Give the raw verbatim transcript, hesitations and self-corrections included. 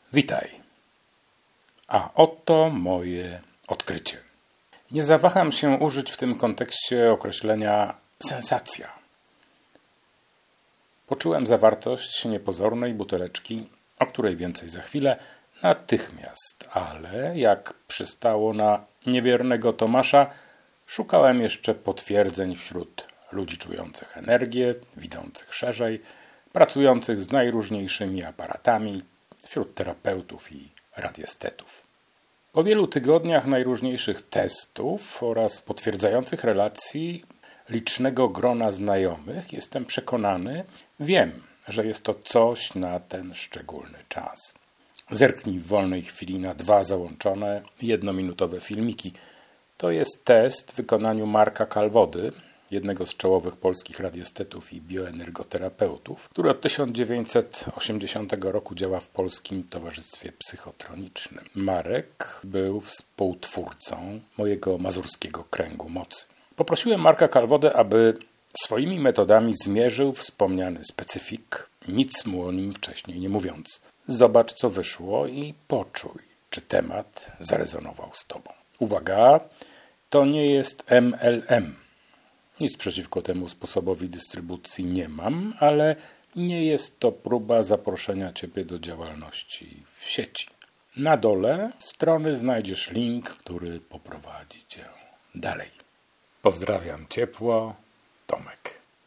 Witaj. A oto moje odkrycie. Nie zawaham się użyć w tym kontekście określenia sensacja. Poczułem zawartość niepozornej buteleczki, o której więcej za chwilę, natychmiast, ale jak przystało na niewiernego Tomasza, szukałem jeszcze potwierdzeń wśród ludzi czujących energię, widzących szerzej, pracujących z najróżniejszymi aparatami, wśród terapeutów i radiestetów. Po wielu tygodniach najróżniejszych testów oraz potwierdzających relacji licznego grona znajomych jestem przekonany, wiem, że jest to coś na ten szczególny czas. Zerknij w wolnej chwili na dwa załączone jednominutowe filmiki. To jest test w wykonaniu Marka Kalwody, jednego z czołowych polskich radiestetów i bioenergoterapeutów, który od tysiąc dziewięćset osiemdziesiątego roku działa w Polskim Towarzystwie Psychotronicznym. Marek był współtwórcą mojego mazurskiego kręgu mocy. Poprosiłem Marka Kalwodę, aby swoimi metodami zmierzył wspomniany specyfik, nic mu o nim wcześniej nie mówiąc. Zobacz, co wyszło i poczuj, czy temat zarezonował z tobą. Uwaga, to nie jest M L M. Nic przeciwko temu sposobowi dystrybucji nie mam, ale nie jest to próba zaproszenia Ciebie do działalności w sieci. Na dole strony znajdziesz link, który poprowadzi Cię dalej. Pozdrawiam ciepło, Tomek.